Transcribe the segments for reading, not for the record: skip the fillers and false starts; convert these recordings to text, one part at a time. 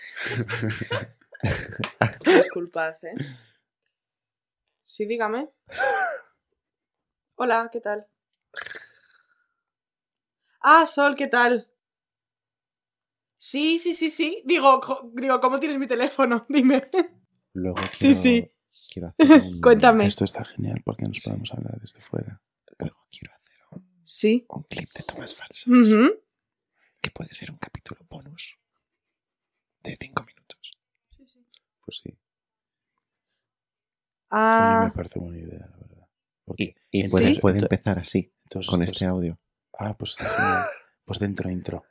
Disculpad, ¿eh? Sí, dígame. Hola, ¿qué tal? Ah, Sol, ¿qué tal? Sí. Digo, ¿cómo tienes mi teléfono? Dime. Luego quiero hacer Cuéntame. Esto está genial porque nos podemos hablar desde fuera. Luego quiero hacer un clip de tomas falsas. Que puede ser un capítulo bonus de 5 minutos. Sí. Pues sí. Ah. Oye, me parece buena idea, la verdad. Porque y puede empezar así, con este audio. Ah, pues está genial. Pues dentro intro.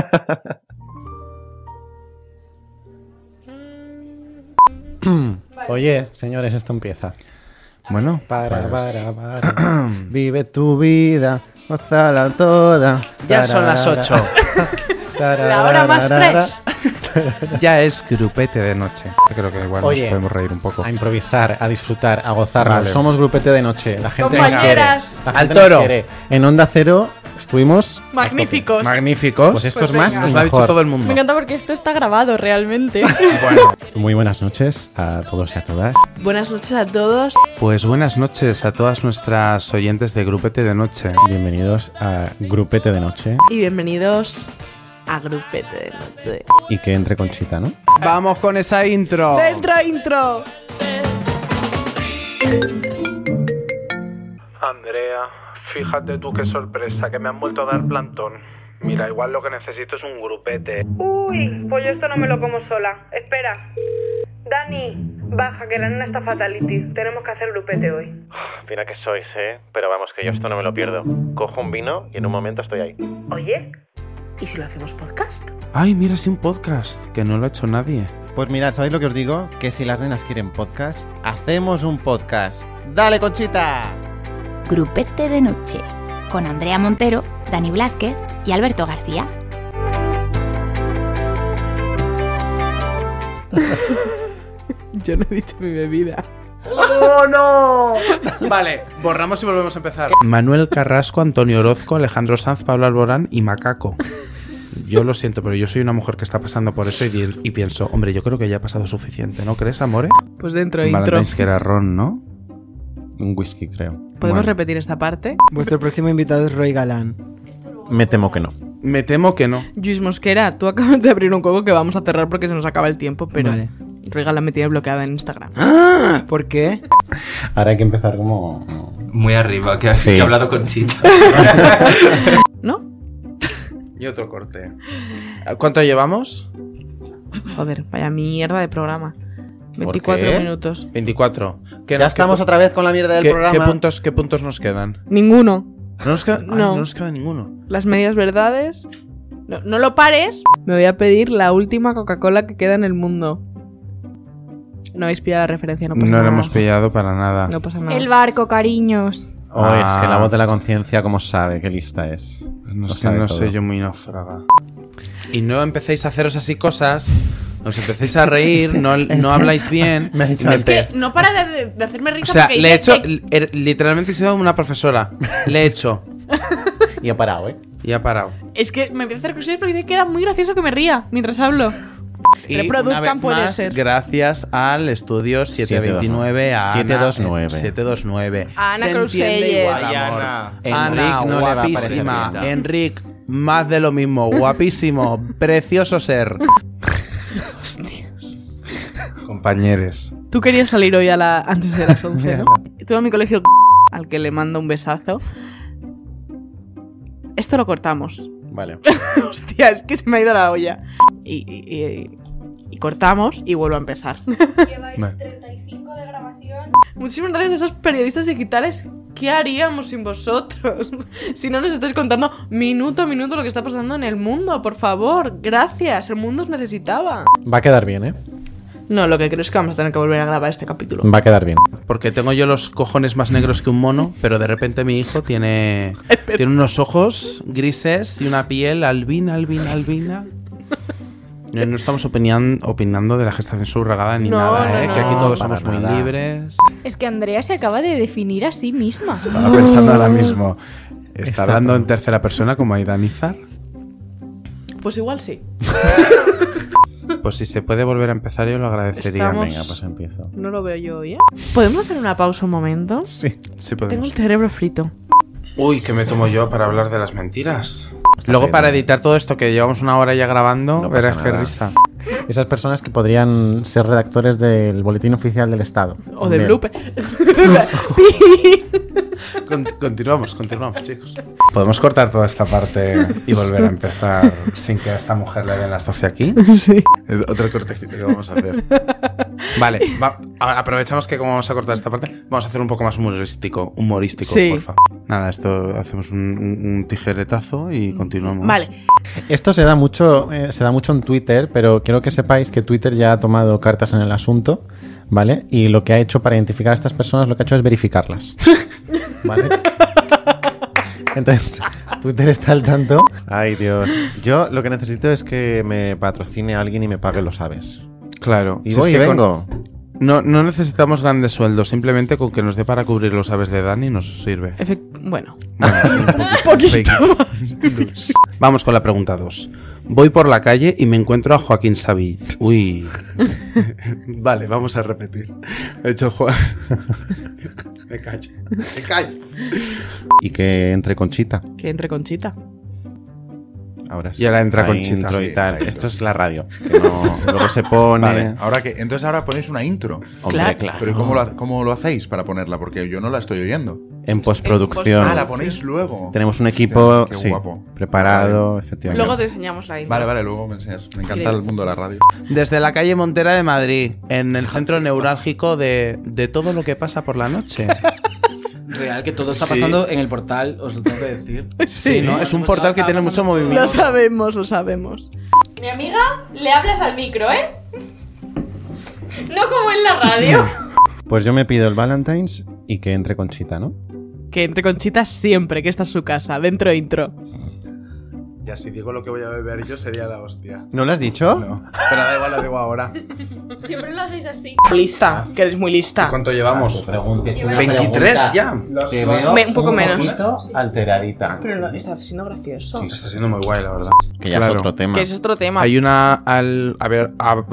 Oye, señores, esto empieza. Bueno, Para. Vive tu vida, gózala toda. Ya son las 8. La hora más fresh. Ya es grupete de noche. Creo que igual Oye, nos podemos reír un poco. A improvisar, a disfrutar, a gozarnos. Vale. Somos grupete de noche. La gente nos quiere. Compañeras. La gente Al toro. nos quiere. En Onda Cero estuvimos Magníficos. Magníficos. Pues esto Pues es más venga. y Nos lo ha dicho mejor. todo el mundo. Me encanta porque esto está grabado realmente. Bueno, Muy buenas noches a todos y a todas. Buenas noches a todos. pues buenas noches a todas nuestras oyentes de grupete de noche. Bienvenidos a Grupete de Noche. Y bienvenidos a Grupete de Noche. Y que entre Conchita, ¿no? Vamos con esa intro. ¡Dentro intro! Andrea, fíjate tú qué sorpresa, que me han vuelto a dar plantón. Mira, igual lo que necesito es un grupete. Uy, pues yo esto no me lo como sola. Espera. Dani, baja, que la nena está fatality. Tenemos que hacer grupete hoy. Mira que sois, pero vamos, que yo esto no me lo pierdo. Cojo un vino y en un momento estoy ahí. Oye, ¿y si lo hacemos podcast? Ay, mira, sí, un podcast, que no lo ha hecho nadie. Pues mirad, ¿sabéis lo que os digo? Que si las nenas quieren podcast, hacemos un podcast. ¡Dale, Conchita! Grupete de Noche, con Andrea Montero, Dani Blázquez y Alberto García. Yo no he dicho mi bebida. ¡Oh, no! Vale, borramos y volvemos a empezar. Manuel Carrasco, Antonio Orozco, Alejandro Sanz, Pablo Alborán y Macaco. Yo lo siento, pero yo soy una mujer que está pasando por eso y pienso, hombre, yo creo que ya ha pasado suficiente, ¿no crees, amore? Pues dentro Vale, intro. es que era ron, ¿no? Un whisky, creo. ¿Podemos Bueno. repetir esta parte? Vuestro próximo invitado es Roy Galán. Me temo que no. Me temo que no. Luis Mosquera, tú acabas de abrir un juego que vamos a cerrar porque se nos acaba el tiempo, pero Vale. Regala me tiene bloqueada en Instagram. ¡Ah! ¿Por qué? Ahora hay que empezar como... Muy arriba, que así Sí. que he hablado con Chita. ¿No? Y otro corte. ¿Cuánto llevamos? Joder, vaya mierda de programa. 24 qué? minutos. 24. Ya estamos otra vez con la mierda del programa. ¿Qué puntos nos quedan? Ninguno. No nos queda, No. no nos queda ninguno. Las medias verdades. No lo pares. Me voy a pedir la última Coca-Cola que queda en el mundo. No habéis pillado la referencia, no pasa No nada. lo hemos pillado para nada. No pasa nada. El barco, cariños. Oh, es que la voz de la conciencia, ¿cómo sabe? Qué lista es. No, Lo sé, sabe no todo. sé yo muy náufraga. Y no empecéis a haceros así cosas, os empecéis a reír, no habláis bien. Me ha dicho Es que antes. no para de hacerme O risa sea, porque le he dice hecho, que- literalmente he sido una profesora. Le he hecho Y ha parado, ¿eh? y ha parado. Es que me empieza a hacer cosas porque dice que queda muy gracioso que me ría mientras hablo. Y Reproduzcan, una vez puede más, ser. gracias al estudio 729, a Ana, 729. 729. Ana Se Crucelles. entiende igual, Ay, amor. Ana. Ana, Enric no le va a guapísima. parecer bien. Enric, más de lo mismo, guapísimo, precioso ser. Compañeros. Tú querías salir hoy antes de las 11, ¿no? Tuve a mi colegio al que le mando un besazo. Esto lo cortamos. Vale. Hostia, es que se me ha ido la olla. Y cortamos y vuelvo a empezar. Lleváis Vale. 35 de grabación. Muchísimas gracias a esos periodistas digitales. ¿Qué haríamos sin vosotros? Si no nos estáis contando minuto a minuto lo que está pasando en el mundo, por favor. Gracias, el mundo os necesitaba. Va a quedar bien, ¿eh? No, lo que creo es que vamos a tener que volver a grabar este capítulo. Va a quedar bien. Porque tengo yo los cojones más negros que un mono, pero de repente mi hijo tiene unos ojos grises y una piel albina. No estamos opinando de la gestación subrogada ni No, nada, ¿eh? no, Que aquí no, todos para somos muy nada. libres. Es que Andrea se acaba de definir a sí misma. Estaba pensando ahora mismo. ¿Está Está hablando todo. en tercera persona como Aidanizar? Pues igual sí. Pues si se puede volver a empezar, yo lo agradecería. Estamos- Venga, pues empiezo. No lo veo yo hoy, ¿eh? ¿Podemos hacer una pausa un momento? Sí. Sí Tengo podemos. el cerebro frito. Uy, ¿qué me tomo yo para hablar de las mentiras? Está Luego bien, para ¿no? editar todo esto que llevamos una hora ya grabando, No pasa verás qué nada. risa. Esas personas que podrían ser redactores del Boletín Oficial del Estado. O de También. blooper. Continuamos, chicos. Podemos cortar toda esta parte y volver a empezar sin que a esta mujer le den las 12 aquí. Sí. Otro cortecito que vamos a hacer. Vale, aprovechamos que como vamos a cortar esta parte, vamos a hacer un poco más humorístico, Sí. porfa. Nada, esto hacemos un tijeretazo y continuamos. Vale. Esto se da mucho en Twitter, pero quiero que sepáis que Twitter ya ha tomado cartas en el asunto, ¿vale? Y lo que ha hecho para identificar a estas personas, lo que ha hecho es verificarlas. ¿Vale? Entonces, Twitter está al tanto. Ay, Dios. Yo lo que necesito es que me patrocine alguien y me pague los aves. Claro. Y Si voy es y que vengo. No necesitamos grandes sueldos, simplemente con que nos dé para cubrir los aves de Dani nos sirve. Bueno. Un poquito. Vamos con la pregunta 2. Voy por la calle y me encuentro a Joaquín Sabin. Uy. Vale, vamos a repetir. He hecho Juan. Me callo. Y que entre Conchita. Que entre Conchita. Ahora sí. Y ahora entra Ahí Conchita. intro y Sí, tal. la intro. Esto es la radio. Que no, luego se pone. Vale, ahora ponéis una intro. Hombre, claro. Pero ¿y cómo lo hacéis para ponerla? Porque yo no la estoy oyendo. En postproducción. Ah, la ponéis luego. Tenemos un equipo Hostia, qué sí, guapo. preparado, efectivamente. Luego te enseñamos la intro. Vale, luego me enseñas. Me encanta el mundo de la radio. Desde la calle Montera de Madrid, en el centro neurálgico de todo lo que pasa por la noche. Real, que todo está pasando en el portal, os lo tengo que decir. Sí, ¿no? Es un portal que tiene mucho Lo movimiento. sabemos, lo sabemos. Mi amiga, le hablas al micro, ¿eh? No como en la radio. Pues yo me pido el Valentine's y que entre Conchita, ¿no? Que entre Conchita siempre, que esta es su casa. Dentro intro. Ya si digo lo que voy a beber yo sería la hostia. ¿No lo has dicho? No, pero da igual, lo digo ahora. Siempre lo hacéis así. Lista, que eres muy lista. ¿Cuánto llevamos? 23 23 ya. Te veo Un poco menos. poquito alteradita. Pero no, está siendo gracioso. Sí, está siendo muy guay, la verdad. Que ya es otro tema. Que ese es otro tema. Hay una a ver.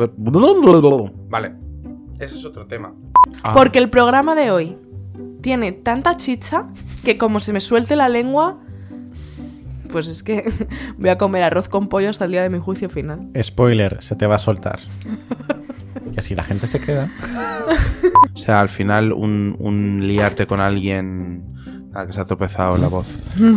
Vale. Ese es otro tema. Porque el programa de hoy tiene tanta chicha que como se me suelte la lengua, pues es que voy a comer arroz con pollo hasta el día de mi juicio final. Spoiler, se te va a soltar. Y así la gente se queda. O sea, al final un liarte con alguien a que se ha tropezado la voz.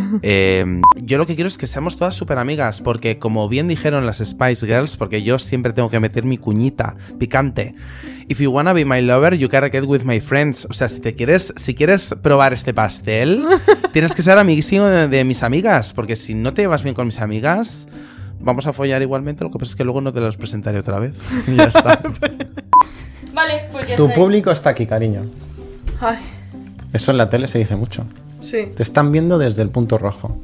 Yo lo que quiero es que seamos todas súper amigas, porque como bien dijeron las Spice Girls, porque yo siempre tengo que meter mi cuñita picante. If you wanna be my lover, you gotta get with my friends. O sea, si quieres probar este pastel, tienes que ser amiguísimo de mis amigas, porque si no te llevas bien con mis amigas, vamos a follar igualmente. Lo que pasa es que luego no te los presentaré otra vez. Y ya está. Vale, pues ya Tu estáis. público está aquí, cariño. Ay, Eso en la tele se dice mucho. sí. Te están viendo desde el punto rojo.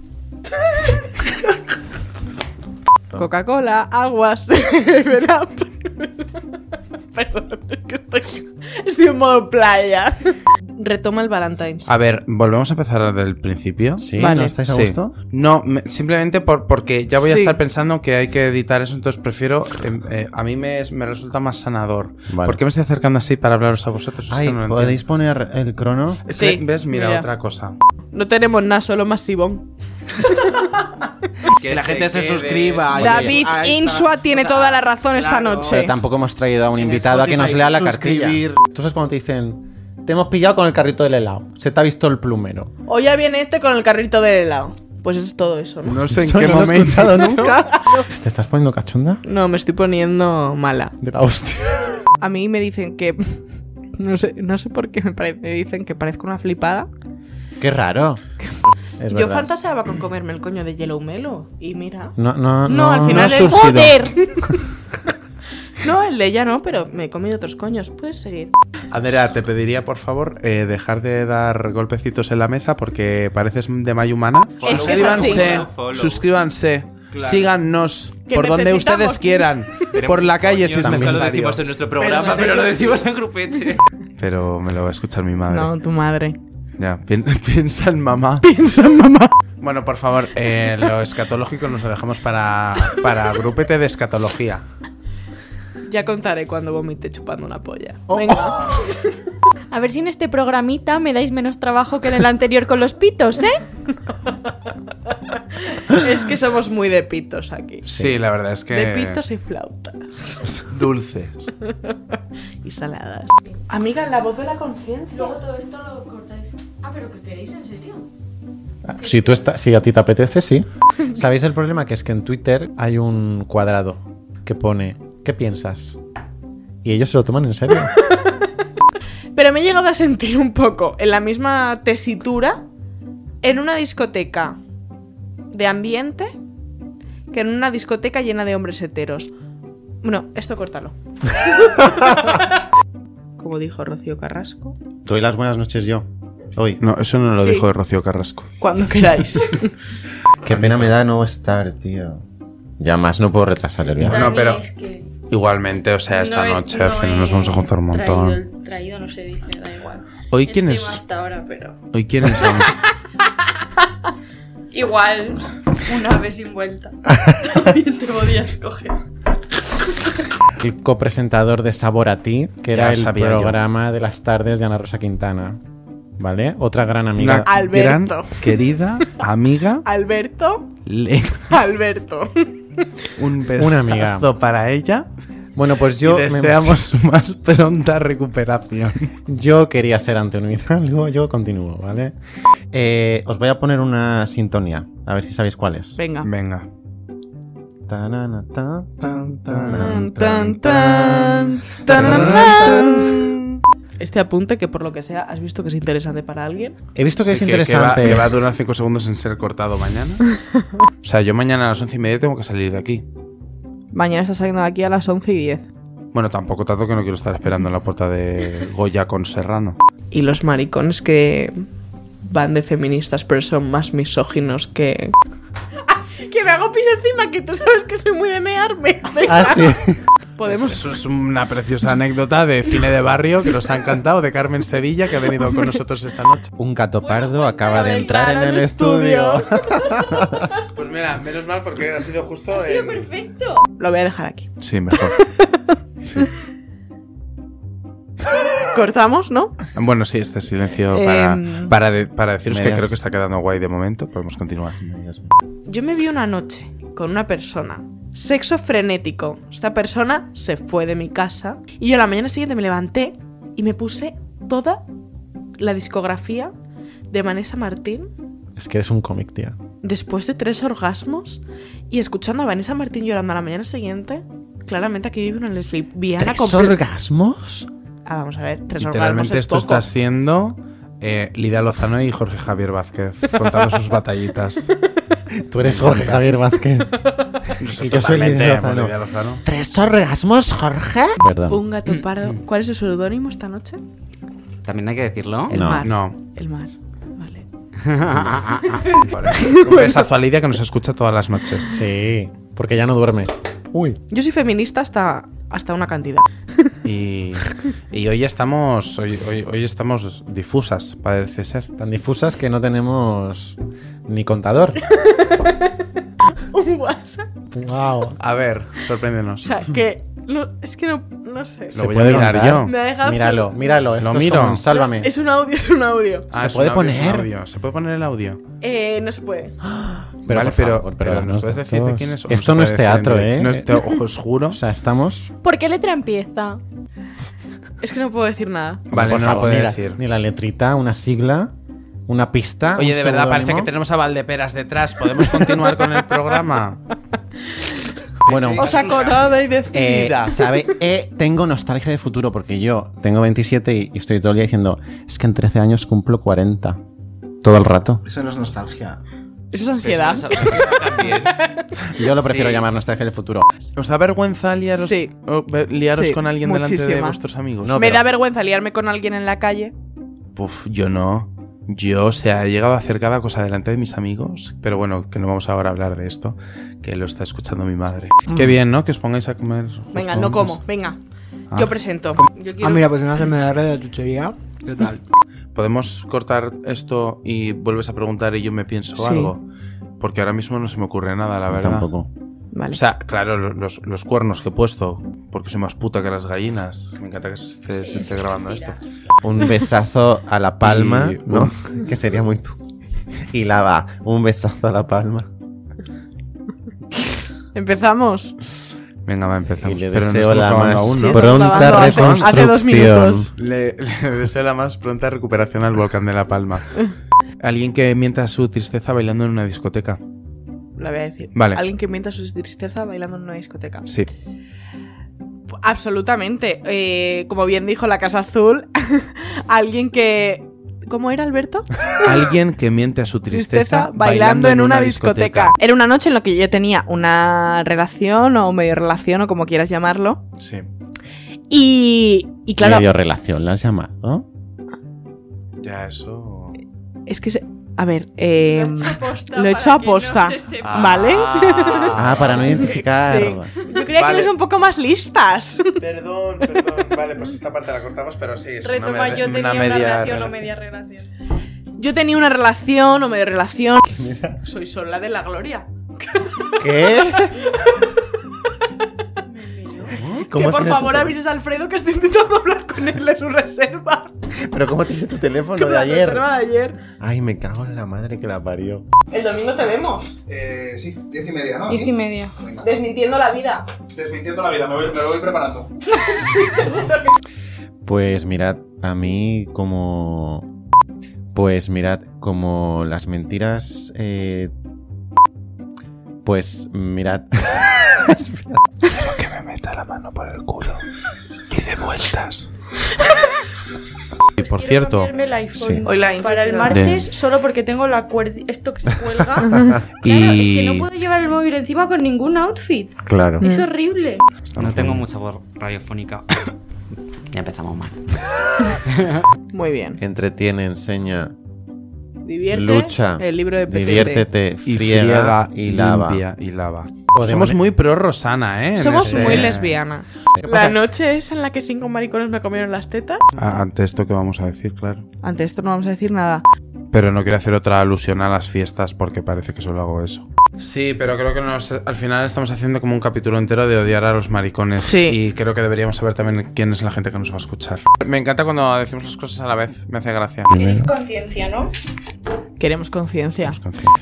Coca-Cola, aguas, verá. Perdón, es que estoy en modo playa. Retoma el Valentine's. A ver, ¿volvemos a empezar desde el principio? ¿Sí? Vale. ¿No estáis a Sí. gusto? No, simplemente porque ya voy a Sí. estar pensando que hay que editar eso, entonces prefiero... a mí me resulta más sanador. Vale. ¿Por qué me estoy acercando así para hablaros a vosotros? Es Ay, que no lo ¿podéis poner el crono? entiendo. Es que, Sí, ¿ves? Mira, mira. otra cosa. No tenemos nada, solo masivón. Que la gente se suscriba. Oye, David ahí está. Insua tiene O sea, toda la razón esta claro. noche. Pero tampoco hemos traído a un En invitado a que nos Spotify, lea la suscribir. cartilla. Tú sabes cuando te dicen, te hemos pillado con el carrito del helado, se te ha visto el plumero. O ya viene este con el carrito del helado. Pues es todo eso, ¿no? No sé en Eso qué no lo he momento... escuchado nunca. ¿Te estás poniendo cachonda? No, me estoy poniendo mala. De la hostia. A mí me dicen que... No sé por qué me dicen que parezco una flipada. Qué raro. Es Yo verdad. fantaseaba con comerme el coño de Yellow Melo. Y mira... No, al final ha es... surgido. ¡Joder! No, el de ella no, pero me he comido otros coños. Puedes seguir. Andrea, te pediría, por favor, dejar de dar golpecitos en la mesa porque pareces de Mayumana. Es que es así. Suscríbanse, Follow. suscríbanse, Claro. síganos Que por donde necesitamos. ustedes quieran, por la calle si es Nunca lo necesario. decimos en nuestro programa, pero lo decimos en grupete. Pero me lo va a escuchar mi madre. No, tu madre. Ya, piensa en mamá. Piensa en mamá. Bueno, por favor, lo escatológico nos lo dejamos para grupete de escatología. Ya contaré cuando vomite chupando una polla. Venga. A ver si en este programita me dais menos trabajo que en el anterior con los pitos, ¿eh? Es que somos muy de pitos aquí. Sí, la verdad es que... De pitos y flautas. Dulces. Y saladas. Amiga, la voz de la conciencia. Luego todo esto lo cortáis. Ah, ¿pero qué queréis? ¿En serio? Si a ti te apetece, sí. ¿Sabéis el problema? Que es que en Twitter hay un cuadrado que pone ¿qué piensas? Y ellos se lo toman en serio. Pero me he llegado a sentir un poco en la misma tesitura en una discoteca de ambiente que en una discoteca llena de hombres heteros. Bueno, esto córtalo. Como dijo Rocío Carrasco. Te doy las buenas noches yo. Hoy. No, eso no lo Sí. dijo Rocío Carrasco. Cuando queráis. Qué pena me da no estar, tío. Ya más no puedo retrasar el viaje. No, pero Es que igualmente, o sea, esta noche al final nos vamos a juntar un montón. Traído no se dice, da igual. Hoy quién Encima es... hasta ahora, pero... Hoy quién es... Igual, una vez sin vuelta. También te podías coger. El copresentador de Sabor a Ti, que era Ya el sabía programa de las tardes de Ana Rosa Quintana. ¿Vale? Otra gran amiga. Una Alberto. gran querida amiga. Alberto. Alberto. Un besazo Una amiga. para ella. Bueno, pues yo Y deseamos su más pronta recuperación. Yo quería ser Antonio Hidalgo, yo continúo, ¿vale? Os voy a poner una sintonía, a ver si sabéis cuál es. Venga. Venga. Tanana, tan, tan, Tan, tan, tan, tan. Este apunte, que por lo que sea, ¿has visto que es interesante para alguien? He visto que Sí, es interesante. Que va a durar 5 segundos en ser cortado mañana. O sea, yo mañana a las 11:30 tengo que salir de aquí. Mañana está saliendo de aquí a las 11:10. Bueno, tampoco tanto que no quiero estar esperando en la puerta de Goya con Serrano. Y los maricones que van de feministas, pero son más misóginos que... Que me hago pis encima, que tú sabes que soy muy de mearme. Ah, sí. Podemos... Eso es una preciosa anécdota de cine de barrio que nos ha encantado, de Carmen Sevilla, que ha venido con nosotros esta noche. Un gato pardo acaba de entrar entrar en al el estudio. Pues mira, menos mal porque ha sido justo Ha sido perfecto. Lo voy a dejar aquí. Sí, mejor. Sí. Cortamos, ¿no? Bueno, sí, este silencio para deciros que creo que está quedando guay de momento. Podemos continuar. Yo me vi una noche con una persona. Sexo frenético. Esta persona se fue de mi casa. Y yo a la mañana siguiente me levanté y me puse toda la discografía de Vanessa Martín. Es que eres un cómic, tía. Después de 3 orgasmos y escuchando a Vanessa Martín llorando a la mañana siguiente, claramente aquí vive una lesbiana ¿3 orgasmos? Ah, vamos a ver, 3 orgasmos Literalmente es esto poco. está siendo Lidia Lozano y Jorge Javier Vázquez contando sus batallitas. Tú eres Jorge Javier Vázquez. Y yo soy Lidia Lozano. Lidia Lozano. ¿3 orgasmos, Jorge? Perdón. Un gato pardo. ¿Cuál es su seudónimo esta noche? ¿También hay que decirlo? El mar. No. El mar. Vale. Un besazo a Lidia que nos escucha todas las noches. Sí, porque ya no duerme. Uy. Yo soy feminista hasta una cantidad. Y hoy estamos difusas, parece ser. Tan difusas que no tenemos ni contador. Un WhatsApp. Wow. A ver, sorpréndenos. O sea, que... es que no sé. Lo voy a mirar contar? yo. Me ha dejado... Míralo. Esto Lo es miro. como un Sálvame. Es un audio. Ah, ¿Se es puede un audio, es un poner? audio. ¿Se puede poner el audio? No se puede. Pero, Vale, por favor, pero darnos ¿nos puedes decir de datos. quién es? ¿O Esto se no es puede decir teatro, en ¿eh? No es os juro. O sea, estamos... ¿Por qué letra empieza? Es que no puedo decir nada. Vale, por no favor, lo puede mira, decir. ni la letrita, una sigla, una pista. Oye, un de verdad, parece seudónimo. que tenemos a Valdeperas detrás. ¿Podemos continuar con el programa? Bueno, Os acordada y decidida. Tengo nostalgia de futuro porque yo tengo 27 y estoy todo el día diciendo es que en 13 años cumplo 40. Todo el rato. Eso no es nostalgia. Eso es ansiedad. También. Yo lo prefiero Sí. llamar nostalgia de futuro. ¿Os da vergüenza liaros, Sí. liaros Sí, con alguien delante de muchísima. vuestros amigos? No, Me pero- da vergüenza liarme con alguien en la calle. Puf, yo no. Yo, o sea, he llegado a hacer cada cosa delante de mis amigos. Pero bueno, que no vamos ahora a hablar de esto, que lo está escuchando mi madre. Qué bien, ¿no? Que os pongáis a comer. Venga, justo no antes. como. Venga. Ah. Yo presento. Yo quiero... Ah, mira, pues en la SMR de chuchería. ¿Qué tal? ¿Podemos cortar esto y vuelves a preguntar y yo me pienso Sí. algo? Porque ahora mismo no se me ocurre nada, la verdad. Tampoco. Vale. O sea, claro, los cuernos que he puesto, porque soy más puta que las gallinas. Me encanta que se esté grabando esto. Un besazo a la palma, Y- ¿no? Que sería muy tú. Y lava, un besazo a la palma. ¿Empezamos? Venga, va, empezamos. Y le Pero no deseo estamos la grabando más aún, Sí, ¿no? estamos pronta grabando hace 2 reconstrucción. minutos. Le deseo la más pronta recuperación al volcán de La Palma. Alguien que mienta su tristeza bailando en una discoteca. La voy a decir. Vale. Alguien que mienta su tristeza bailando en una discoteca. Sí. Absolutamente. Como bien dijo la Casa Azul, alguien que... ¿Cómo era, Alberto? Alguien que miente a su tristeza bailando en una discoteca. Era una noche en la que yo tenía una relación o medio relación o como quieras llamarlo. Sí. Y claro, Medio relación, ¿la has llamado? Ya, eso... es que... A ver, Lo he hecho aposta lo he hecho para que no aposta, se sepa. ¿vale? Ah, para no identificar. Sí. Yo creía Vale. que eres un poco más listas. Perdón. Vale, pues esta parte la cortamos, pero sí, es Retoma, yo tenía una relación o media relación. Yo tenía una relación o medio relación. Soy sola de la gloria. ¿Qué? Que por favor avises a Alfredo que estoy intentando hablar con él de su reserva. ¿Pero cómo tienes tu teléfono Con de la ayer? reserva de ayer. Ay, me cago en la madre que la parió. El domingo te vemos. Sí, 10:30, ¿no? 10:30. Desmintiendo la vida. Desmintiendo la vida, me lo voy preparando. Pues mirad, a mí como... Pues mirad, como las mentiras... Pues mirad... Quiero que me meta la mano por el culo. Y de vueltas. Y por cierto... Cambiarme el iPhone Sí. Hoy la para el intención. martes solo porque tengo la cuerda... Esto que se cuelga. Claro, Y- es que no puedo llevar el móvil encima con ningún outfit. Claro. Es horrible. No tengo mucha voz radiofónica. Ya empezamos mal. Muy bien. Entretiene, enseña, Divierte. lucha, El libro de Petete. diviértete, Y friega y lava. limpia y lava. Podemos- Somos muy pro Rosana, ¿eh? En Somos ese- muy lesbianas. ¿Qué La pasa? noche esa en la que 5 maricones me comieron las tetas. Ante esto que vamos a decir, claro. Ante esto no vamos a decir nada. Pero no quiero hacer otra alusión a las fiestas porque parece que solo hago eso. Sí, pero creo que al final estamos haciendo como un capítulo entero de odiar a los maricones. Sí. Y creo que deberíamos saber también quién es la gente que nos va a escuchar. Me encanta cuando decimos las cosas a la vez. Me hace gracia. Tenéis conciencia, ¿no? Queremos conciencia.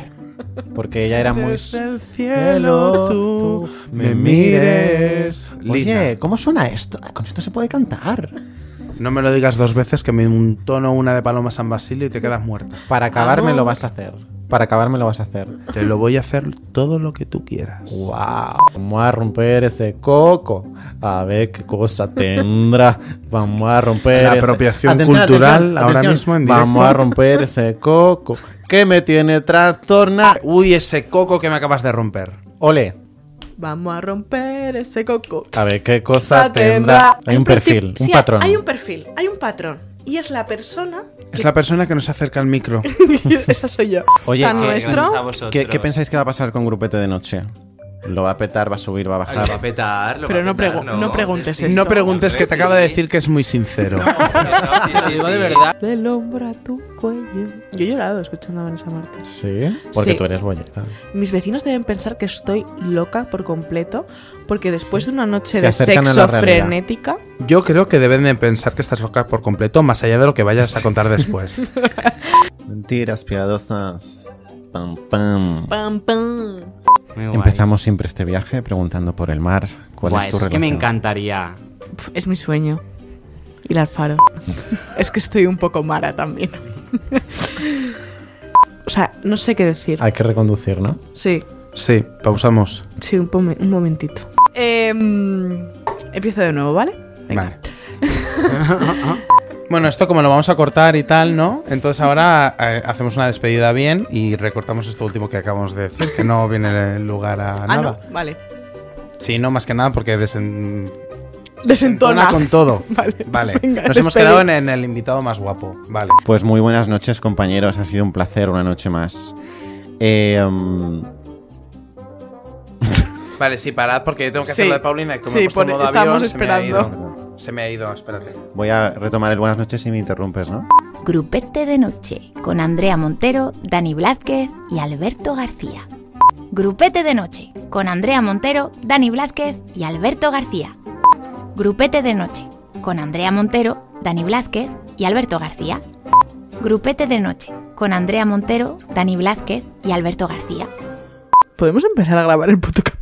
Porque ella era muy... Desde el cielo tú me mires. Oye, ¿cómo suena esto? Con esto se puede cantar. No me lo digas 2 veces que me entono una de Paloma San Basilio y te quedas muerta. Para acabarme lo vas a hacer. Para acabarme lo vas a hacer. Te lo voy a hacer todo lo que tú quieras. Wow, vamos a romper ese coco. A ver qué cosa tendrá. Vamos a romper La ese- apropiación cultural ahora mismo en directo. Vamos a romper ese coco que me tiene trastornada. Uy, ese coco que me acabas de romper. Ole, Vamos a romper ese coco. a ver qué cosa tendrá. Hay un perfil, un Sí, patrón. Hay un perfil, hay un patrón. Y es la persona. Es la persona que nos acerca al micro. Esa soy yo. Oye, Tan ¿qué- nuestro. Gracias a vosotros. ¿Qué pensáis que va a pasar con Grupete de noche? ¿Lo va a petar, va a subir, va a Lo bajar? va a petar, lo Pero va a no petar, pregu- no preguntes Sí, eso. No preguntes que te Sí. acaba de decir que es muy sincero. No, sí, Digo de sí. verdad. Del hombro a tu cuello. Yo he llorado escuchando a Vanessa Martín. Sí, porque Sí. tú eres bollera. Mis vecinos deben pensar que estoy loca por completo porque después de una noche Se de acercan a la sexo realidad. frenética. Yo creo que deben de pensar que estás loca por completo, más allá de lo que vayas a contar después. Mentiras piadosas. Pam, pam. Pam, pam. Muy guay. Empezamos siempre este viaje preguntando por el mar. ¿Cuál Guay, es tu es que relación? me encantaría. Es mi sueño. Ir al faro. Es que estoy un poco mara también. O sea, no sé qué decir. Hay que reconducir, ¿no? Sí, Sí, pausamos. sí, un momentito. Empiezo de nuevo, ¿vale? Venga. Vale. Bueno, esto como lo vamos a cortar y tal, ¿no? Entonces ahora hacemos una despedida bien y recortamos esto último que acabamos de decir, que no viene lugar a Ah, nada. no, vale. Sí, no, más que nada porque Desentona. desentona con todo. Vale. Venga, Nos hemos despedid. quedado en el invitado más guapo. Vale. Pues muy buenas noches, compañeros. Ha sido un placer una noche más. Vale, sí, parad porque yo tengo que Sí. hacer la de Paulina y como Sí, he puesto en modo estamos avión, esperando. Se me ha ido, espérate. espérate. Voy a retomar el buenas noches si me interrumpes, ¿no? Grupete de noche con Andrea Montero, Dani Blázquez y Alberto García. Grupete de noche, con Andrea Montero, Dani Blázquez y Alberto García. Grupete de noche, con Andrea Montero, Dani Blázquez y Alberto García. Grupete de noche, con Andrea Montero, Dani Blázquez y Alberto García. ¿Podemos empezar a grabar el puto capítulo?